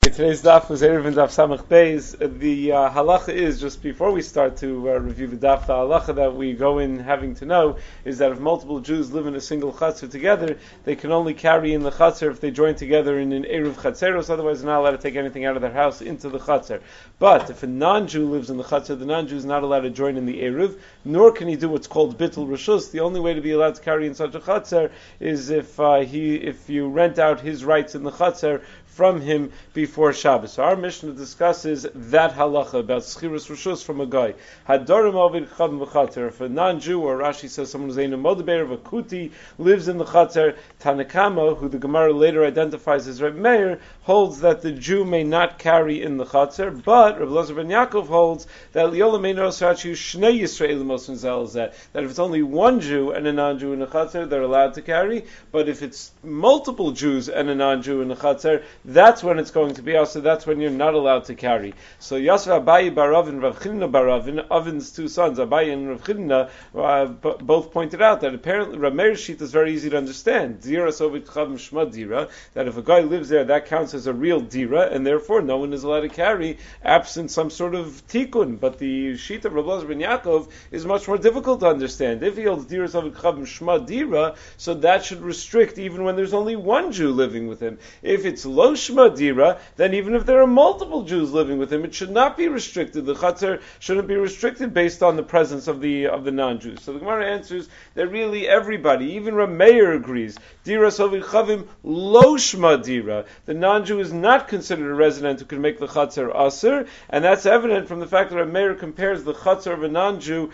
Today's daf was Erev and Daf Samach Beis. The halacha is, just before we start to review the daf, the halacha that we go in having to know is that if multiple Jews live in a single chutzner together, they can only carry in the chutzner if they join together in an Erev Chatzeros, otherwise they're not allowed to take anything out of their house into the chutzner. But if a non-Jew lives in the chutzner, the non-Jew is not allowed to join in the Erev, nor can he do what's called Bittul Rishus. The only way to be allowed to carry in such a chutzner is if you rent out his rights in the chutzner from him before Shabbos. So our Mishnah discusses that halacha about schirus rishus from a guy. Hadorim ovid chav v'chater. If a non-Jew, or Rashi says someone who's a modeber of a kuti, lives in the chater, Tanakama, who the Gemara later identifies as Reb Meir, holds that the Jew may not carry in the chater, but Reb Elazar ben Yaakov holds that liolam ein osrachu shnei Yisraelim osrin zel zeh, that if it's only one Jew and a non-Jew in the chater, they're allowed to carry, but if it's multiple Jews and a non-Jew in the chater, that's when it's going to be also. That's when you're not allowed to carry. So Yasser Abayi bar Ravin, Rav Chinna bar Ravin, Avin's two sons, Abayi and Rav Chinna, both pointed out that apparently Rav Meir's sheet is very easy to understand. Dira sovit chavim shma dira, that if a guy lives there, that counts as a real dira, and therefore no one is allowed to carry absent some sort of tikkun. But the sheet of Rav Elazar ben Yaakov is much more difficult to understand. If he holds dira sovit chavim shma dira, so that should restrict even when there's only one Jew living with him. If it's lo shma dira, then even if there are multiple Jews living with him, it should not be restricted. The chatzar shouldn't be restricted based on the presence of the non-Jews. So the Gemara answers that really everybody, even Rav Meir agrees, dira sovit chavim lo shma dira. The non-Jew is not considered a resident who can make the chatzar aser, and that's evident from the fact that Rav Meir compares the chatzar of a non-Jew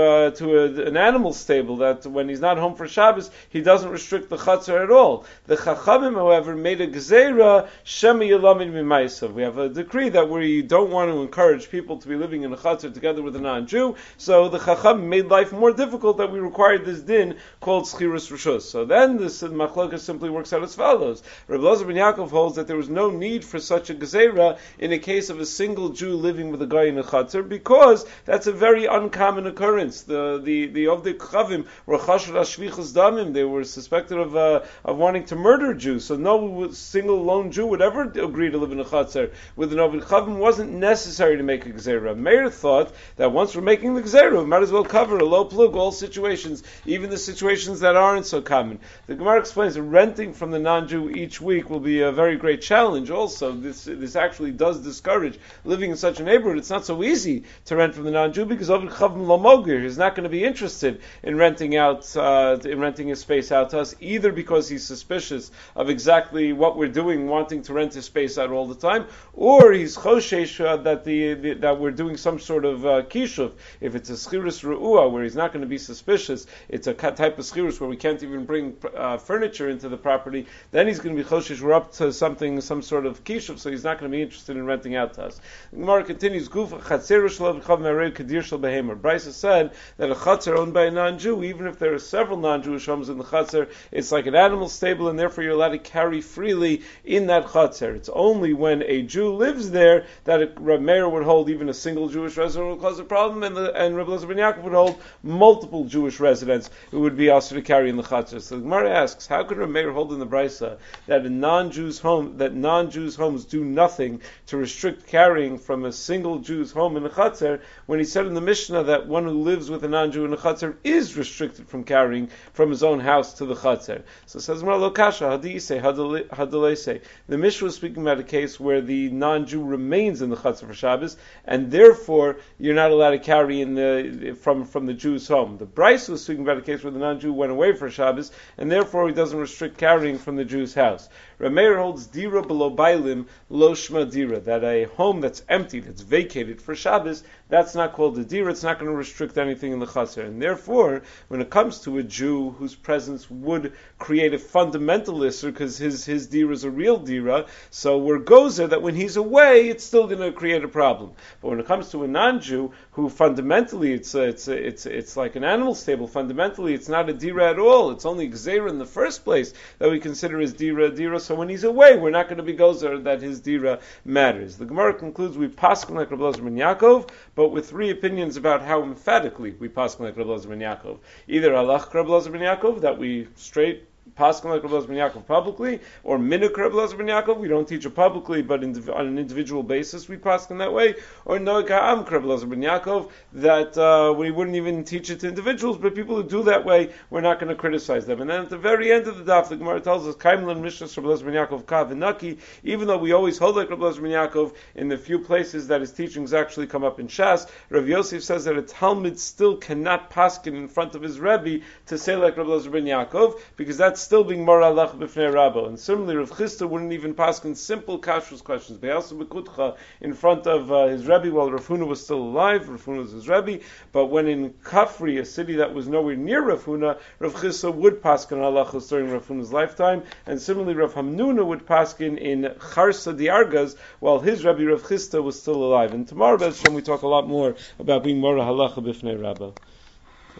to an animal stable, that when he's not home for Shabbos, he doesn't restrict the chatzar at all. The Chachamim, however, made a gzeira shema yelamin mimaysav. We have a decree that we don't want to encourage people to be living in a chatzar together with a non-Jew, so the Chacham made life more difficult that we required this din called schirus rishus. So then this machlokas simply works out as follows. Reb Elazar ben Yaakov holds that there was no need for such a gezeira in a case of a single Jew living with a guy in a chatzar, because that's a very uncommon occurrence. The Ovdei Chavim were chashur ashvichas damim. They were suspected of wanting to murder Jews. So no single lone Jew would ever agree to live in a chatzar with an Ovdei Chavim. Wasn't necessary to make a gezeira. Meir thought that once we're making the gezeira, we might as well cover a low plug all situations, even the situations that aren't so common. The Gemara explains that renting from the non-Jew each week will be a very great challenge. Also, this actually does discourage living in such a neighborhood. It's not so easy to rent from the non-Jew because Ovdei Chavim Lomogir is not going to be interested in renting his space out to us, either because he's suspicious of exactly what we're doing, wanting to rent his space out all the time, or he's choshesh that we're doing some sort of kishuv. If it's a schirus ru'ua where he's not going to be suspicious, it's a type of schirus where we can't even bring furniture into the property, then he's going to be choshesh, we're up to some sort of kishuv, so he's not going to be interested in renting out to us. The Gemara continues, Guf chatzeru shel v'chav me'arei kadir shel behemer. Brisa said that a chatzar owned by a non-Jew, even if there are several non-Jewish homes in the chatzar, it's like an animal stable, and therefore you're allowed to carry freely in that chatzar. It's only when a Jew lives there that Rav Meir would hold even a single Jewish resident would cause a problem, and Rav Elazar ben Yaakov would hold multiple Jewish residents who would be asked to carry in the chatzar. So the Gemara asks, how could Rav Meir hold in the brisa that non-Jews homes do nothing to restrict carrying from a single Jew's home in the chatzar, when he said in the Mishnah that one who lives with a non-Jew in the chatzar is restricted from carrying from his own house to the chatzar? So it says, the Mishnah was speaking about a case where the non-Jew remains in the chatzar for Shabbos, and therefore you're not allowed to carry in from the Jew's home. The Bryce was speaking about a case where the non-Jew went away for Shabbos, and therefore he doesn't restrict carrying from the Jew's house. Rav Meir holds dira below bailim lo shma dira, that a home that's empty, that's vacated for Shabbos, that's not called a dira. It's not going to restrict anything in the chatzar, and therefore when it comes to a Jew whose presence would create a fundamental issur, because his dira is a real dira, so we're gozer that when he's away it's still going to create a problem. But when it comes to a non-Jew who fundamentally it's like an animal stable, fundamentally it's not a dira at all, it's only gzeira in the first place that we consider as dira. So when he's away, we're not going to be gozer that his dira matters. The Gemara concludes we paskin like Reb Elazar ben Yaakov, but with three opinions about how emphatically we paskin like Reb Elazar ben Yaakov. Either halach Reb Elazar ben Yaakov, that we straight paskin like Rabbi Elazar ben Yaakov publicly, or minik Rabbi Elazar ben Yaakov, we don't teach it publicly, but on an individual basis we paskin that way, or noeg ha'am Rabbi Elazar ben Yaakov, that we wouldn't even teach it to individuals, but people who do that way, we're not going to criticize them. And then at the very end of the daf, the Gemara tells us, Kaimlan Mishnas Rabbi Elazar ben Yaakov Ka v'Naki, even though we always hold like Rabbi Elazar ben Yaakov, in the few places that his teachings actually come up in Shas, Rav Yosef says that a Talmud still cannot paskin in front of his Rebbe to say like Rabbi Elazar ben Yaakov, because that's still being Mor Halach B'fnei Rabbo. And similarly, Rav Chisda wouldn't even paskin simple kashrus questions, Be'asa B'kutcha, in front of his Rebbe while Rav Huna was still alive. Rav Huna was his Rebbe, but when in Kafri, a city that was nowhere near Rav Huna, Rav Chisda would paskin halachos during Rav Huna's lifetime, and similarly Rav Hamnuna would paskin in Charsa Diargaz while his Rebbe Rav Chisda was still alive. And tomorrow, Be'ez Hashem, we talk a lot more about being Mor Halacha B'fnei Rabbo.